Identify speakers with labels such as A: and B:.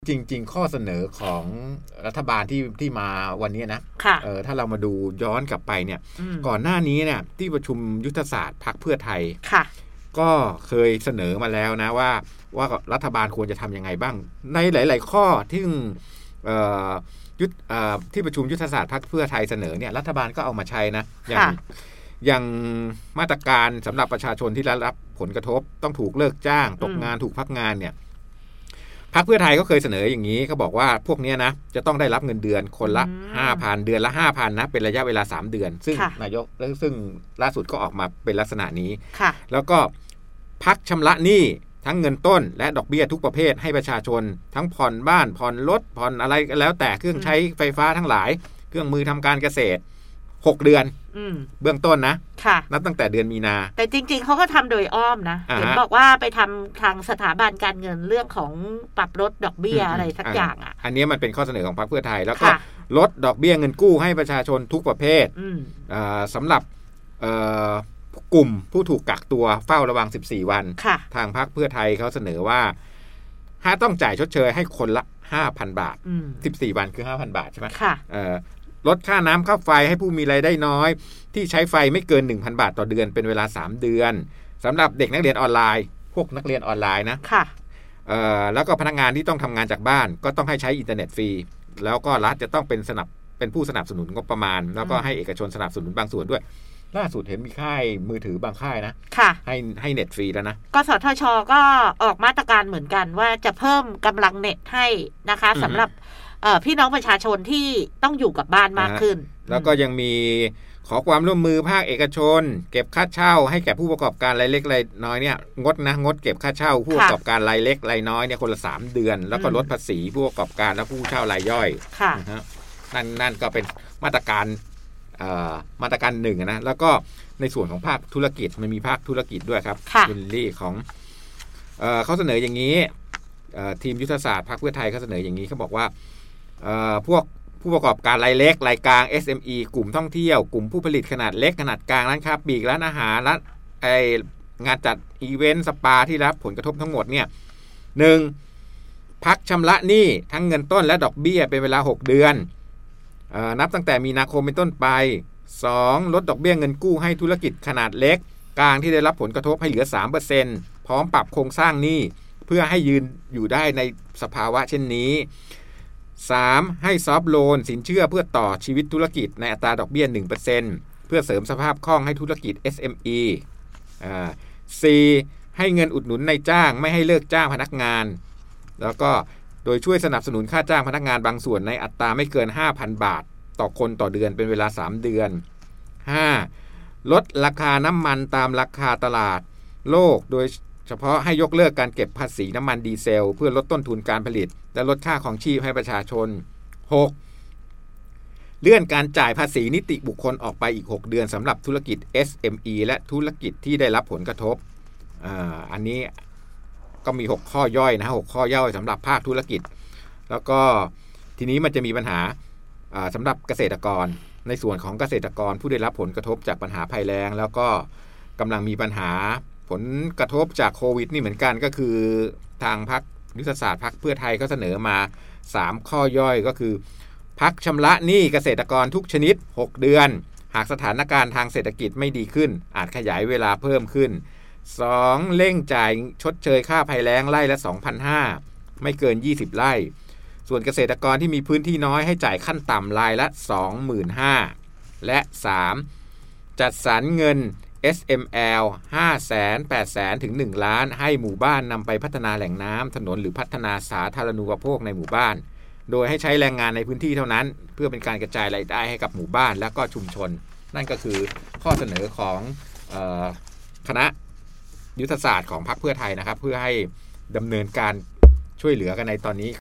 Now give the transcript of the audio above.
A: จริงๆข้อเสนอของรัฐบาลที่มาวันนี้นะถ้าเรามาดูย้อนกลับไปเนี่ยก่อนหน้านี้เนี่ยที่ประชุมยุทธศาสตร์พรรคเพื่อไทยก็เคยเสนอมาแล้วนะว่ารัฐบาลควรจะทำยังไงบ้างในหลายๆข้อที่ที่ประชุมยุทธศาสตร์พรรคเพื่อไทยเสนอเนี่ยรัฐบาลก็เอามาใช้นะอย่างมาตรการสำหรับประชาชนที่ได้รับผลกระทบต้องถูกเลิกจ้างตกงานถูกพักงานเนี่ยพรรคเพื่อไทยก็เคยเสนออย่างนี้เขาบอกว่าพวกนี้นะจะต้องได้รับเงินเดือนคนละ 5,000 เดือนละ 5,000 นะเป็นระยะเวลา3เดือนซึ่งนายกซึ่งล่าสุดก็ออกมาเป็นลักษณะนี้แล้วก็พักชำระหนี้ทั้งเงินต้นและดอกเบี้ยทุกประเภทให้ประชาชนทั้งผ่อนบ้านผ่อนรถผ่อนอะไรก็แล้วแต่เครื่องใช้ไฟฟ้าทั้งหลายเครื่องมือทำการเกษตร6 เดือนเบื้องต้นนะนับตั้งแต่เดือนมีนา
B: แต่จริงๆเขาก็ทำโดยอ้อมนะเห็นบอกว่าไปทำทางสถาบันการเงินเรื่องของปรับลดดอกเบี้ยอะไรสักอย่าง
A: อันนี้มันเป็นข้อเสนอของพรรคเพื่อไทยแล้วก็ลดดอกเบี้ยเงินกู้ให้ประชาชนทุกประเภทสำหรับกลุ่มผู้ถูกกักตัวเฝ้าระวัง14 วันทางพรรคเพื่อไทยเขาเสนอว่าต้องจ่ายชดเชยให้คนละ 5,000 บาท14 วันคือ 5,000 บาทใช่ไหมลดค่าน้ำค่าไฟให้ผู้มีรายได้น้อยที่ใช้ไฟไม่เกิน 1,000 บาทต่อเดือนเป็นเวลา3 เดือนสำหรับเด็กนักเรียนออนไลน์พวกนักเรียนออนไลน์นะแล้วก็พนักงานที่ต้องทำงานจากบ้านก็ต้องให้ใช้อินเทอร์เน็ตฟรีแล้วก็รัฐจะต้องเป็นผู้สนับสนุนงบประมาณแล้วก็ให้เอกชนสนับสนุนบางส่วนด้วยล่าสุดเห็นมีค่ายมือถือบางค่ายนะให้เน็ตฟรีแล้วนะ
B: กสทช.ก็ออกมาตรการเหมือนกันว่าจะเพิ่มกำลังเน็ตให้นะคะสำหรับพี่น้องประชาชนที่ต้องอยู่กับบ้านมากขึ้น
A: แล้วก็ยังมีขอความร่วมมือภาคเอกชนเก็บค่าเช่าให้แก่ผู้ประกอบการรายเล็กรายน้อยเนี่ยงดเก็บค่าเช่าผู้ประกอบการรายเล็กรายน้อยเนี่ยคนละ3 เดือนแล้วก็ลดภาษีผู้ประกอบการและผู้เช่ารายย่อยนั่นก็เป็นมาตรการหนึ่งนะแล้วก็ในส่วนของภาคธุรกิจมันมีภาคธุรกิจด้วยครับคุณลี่ของเขาเสนออย่างนี้ทีมยุทธศาสตร์พรรคเพื่อไทยเขาเสนออย่างนี้เขาบอกว่าพวกผู้ประกอบการรายเล็กรายกลาง SME กลุ่มท่องเที่ยวกลุ่มผู้ผลิตขนาดเล็กขนาดกลางร้านค้าปลีกร้านอาหารร้านงานจัดอีเวนต์สปาที่รับผลกระทบทั้งหมดเนี่ย 1. พักชำระหนี้ทั้งเงินต้นและดอกเบี้ยเป็นเวลา6 เดือนนับตั้งแต่มีนาคมเป็นต้นไป 2. ลดดอกเบี้ยเงินกู้ให้ธุรกิจขนาดเล็กกลางที่ได้รับผลกระทบให้เหลือ 3% พร้อมปรับโครงสร้างหนี้เพื่อให้ยืนอยู่ได้ในสภาวะเช่นนี้ 3. ให้ซอฟท์โลนสินเชื่อเพื่อต่อชีวิตธุรกิจในอัตราดอกเบี้ย 1% เพื่อเสริมสภาพคล่องให้ธุรกิจ SME 4. ให้เงินอุดหนุนนายจ้างไม่ให้เลิกจ้างพนักงานแล้วก็โดยช่วยสนับสนุนค่าจ้างพนักงานบางส่วนในอัตราไม่เกิน 5,000 บาทต่อคนต่อเดือนเป็นเวลา3 เดือน 5. ลดราคาน้ำมันตามราคาตลาดโลกโดยเฉพาะให้ยกเลิกการเก็บภาษีน้ำมันดีเซลเพื่อลดต้นทุนการผลิตและลดค่าของชีพให้ประชาชน 6. เลื่อนการจ่ายภาษีนิติบุคคลออกไปอีก6 เดือนสำหรับธุรกิจ SME และธุรกิจที่ได้รับผลกระทบอันนี้ก็มี6 ข้อย่อยนะ6 ข้อย่อยสำหรับภาคธุรกิจแล้วก็ทีนี้มันจะมีปัญหาสำหรับเกษตรกรในส่วนของเกษตรกรผู้ได้รับผลกระทบจากปัญหาภัยแล้งแล้วก็กำลังมีปัญหาผลกระทบจากโควิดนี่เหมือนกันก็คือทางพรรคยุทธศาสตร์พรรคเพื่อไทยก็เสนอมา3 ข้อย่อยก็คือพักชำระหนี้เกษตรกรทุกชนิด6 เดือนหากสถานการณ์ทางเศรษฐกิจไม่ดีขึ้นอาจขยายเวลาเพิ่มขึ้น 2. เร่งจ่ายชดเชยค่าภัยแล้งไร่ละ 2,500 ไม่เกิน20 ไร่ส่วนเกษตรกรที่มีพื้นที่น้อยให้จ่ายขั้นต่ำรายละ 25,000 และ 3. จัดสรรเงิน SML 500,000 800,000 ถึง 1 ล้านให้หมู่บ้านนำไปพัฒนาแหล่งน้ำถนนหรือพัฒนาสาธารณูปโภคในหมู่บ้านโดยให้ใช้แรงงานในพื้นที่เท่านั้นเพื่อเป็นการกระจายรายได้ให้กับหมู่บ้านและก็ชุมชนนั่นก็คือข้อเสนอของคณะยุทธศาสตร์ของพรรคเพื่อไทยนะครับเพื่อให้ดำเนินการช่วยเหลือกันในตอนนี้